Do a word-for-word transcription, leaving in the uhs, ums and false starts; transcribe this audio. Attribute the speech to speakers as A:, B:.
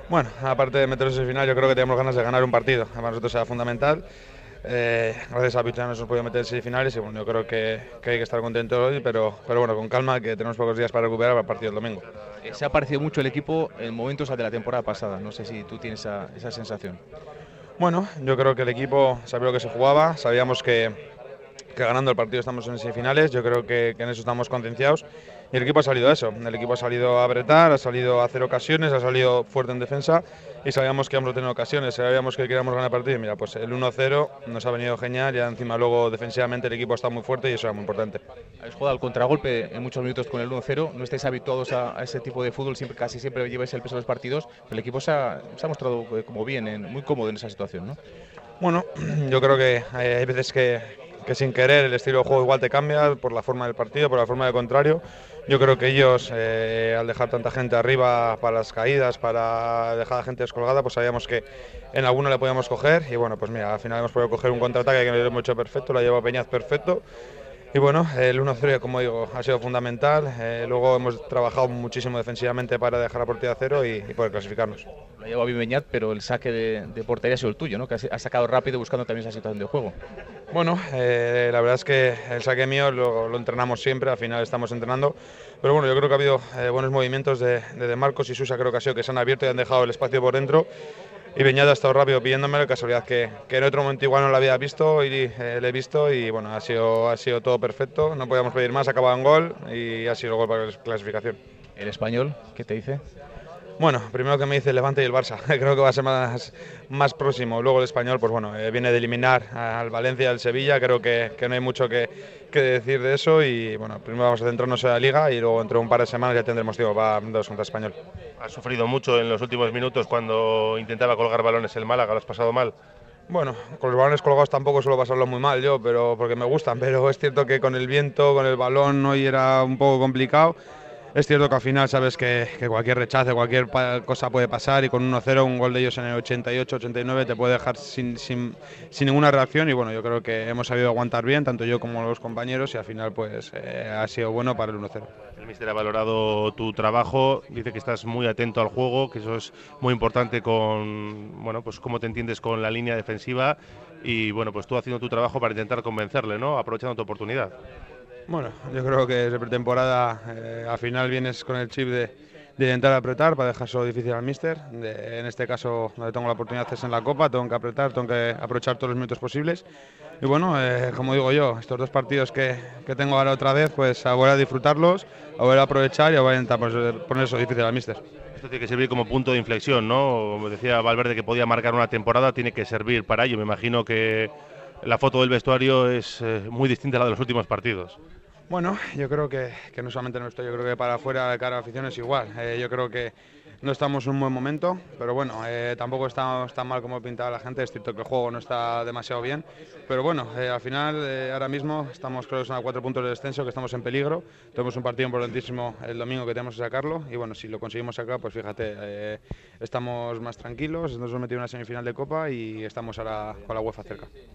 A: Bueno, aparte de meterse en final, yo creo que tenemos ganas de ganar un partido. Para nosotros será fundamental. Eh, gracias a Pichón nos hemos podido meter en semifinales y bueno, yo creo que, que hay que estar contentos hoy, pero, pero bueno, con calma, que tenemos pocos días para recuperar para el partido del domingo.
B: Eh, se ha parecido mucho el equipo en momentos de la temporada pasada. No sé si tú tienes esa, esa sensación.
A: Bueno, yo creo que el equipo sabía lo que se jugaba, sabíamos que, que ganando el partido estamos en semifinales, yo creo que, que en eso estamos concienciados y el equipo ha salido a eso, el equipo ha salido a apretar, ha salido a hacer ocasiones, ha salido fuerte en defensa y sabíamos que íbamos a tener ocasiones, sabíamos que queríamos ganar el partido y mira, pues el uno cero nos ha venido genial y encima luego defensivamente el equipo está muy fuerte y eso era muy importante.
B: Habéis jugado al contragolpe en muchos minutos con el uno cero, no estáis habituados a, a ese tipo de fútbol, siempre, casi siempre lleváis el peso de los partidos, pero el equipo se ha, se ha mostrado eh, como bien, en, muy cómodo en esa situación, ¿no?
A: Bueno, yo creo que hay, hay veces que, que sin querer el estilo de juego igual te cambia por la forma del partido, por la forma del contrario. Yo creo que ellos, eh, al dejar tanta gente arriba para las caídas, para dejar a la gente descolgada, pues sabíamos que en alguno le podíamos coger. Y bueno, pues mira, al final hemos podido coger un contraataque que lo hemos hecho perfecto, lo ha llevado Peñaz perfecto. Y bueno, el uno cero, como digo, ha sido fundamental. Eh, luego hemos trabajado muchísimo defensivamente para dejar la portería a cero y, y poder clasificarnos.
B: Lo ha llevado bien Beñat, pero el saque de, de portería ha sido el tuyo, ¿no? Que has, has sacado rápido buscando también esa situación de juego.
A: Bueno, eh, la verdad es que el saque mío lo, lo entrenamos siempre, al final estamos entrenando, pero bueno, yo creo que ha habido eh, buenos movimientos de, de, de Marcos y Susa, creo que ha sido que se han abierto y han dejado el espacio por dentro. Y Beñat ha estado rápido pidiéndome, casualidad que, que en otro momento igual no lo había visto y eh, le he visto y bueno, ha sido, ha sido todo perfecto, no podíamos pedir más, ha acabado en gol y ha sido el gol para la clasificación.
B: ¿El español qué te dice?
A: Bueno, primero que me dice el Levante y el Barça, creo que va a ser más, más próximo. Luego el Español, pues bueno, eh, viene de eliminar al Valencia y al Sevilla, creo que, que no hay mucho que, que decir de eso y bueno, primero vamos a centrarnos en la Liga y luego dentro de un par de semanas ya tendremos tiempo para dos contra Español.
C: Has sufrido mucho en los últimos minutos cuando intentaba colgar balones el Málaga, lo has pasado mal.
A: Bueno, con los balones colgados tampoco suelo pasarlo muy mal yo, pero porque me gustan, pero es cierto que con el viento, con el balón hoy era un poco complicado. Es cierto que al final sabes que, que cualquier rechace, cualquier cosa puede pasar y con uno cero, un gol de ellos en el ochenta y ocho, ochenta y nueve te puede dejar sin, sin, sin ninguna reacción y bueno, yo creo que hemos sabido aguantar bien, tanto yo como los compañeros y al final pues eh, ha sido bueno para el uno cero.
C: El míster ha valorado tu trabajo, dice que estás muy atento al juego, que eso es muy importante con, bueno, pues cómo te entiendes con la línea defensiva y bueno, pues tú haciendo tu trabajo para intentar convencerle, ¿no? Aprovechando tu oportunidad.
A: Bueno, yo creo que desde pretemporada eh, al final vienes con el chip de, de intentar apretar para dejárselo difícil al míster. De, en este caso, donde tengo la oportunidad es en la Copa, tengo que apretar, tengo que aprovechar todos los minutos posibles. Y bueno, eh, como digo yo, estos dos partidos que, que tengo ahora otra vez, pues a volver a disfrutarlos, a volver a aprovechar y a volver a intentar poner, poner eso difícil al míster.
C: Esto tiene que servir como punto de inflexión, ¿no? Como decía Valverde que podía marcar una temporada, tiene que servir para ello. Me imagino que la foto del vestuario es eh, muy distinta a la de los últimos partidos.
A: Bueno, yo creo que, que no solamente nuestro, yo creo que para afuera de cara a la afición es igual. Eh, yo creo que no estamos en un buen momento, pero bueno, eh, tampoco estamos tan mal como pintaba la gente. Es cierto que el juego no está demasiado bien, pero bueno, eh, al final eh, ahora mismo estamos creo que son a cuatro puntos de descenso, que estamos en peligro. Tenemos un partido importantísimo el domingo que tenemos que sacarlo y bueno, si lo conseguimos sacar, pues fíjate, eh, estamos más tranquilos, nos hemos metido en una semifinal de Copa y estamos ahora con la UEFA cerca.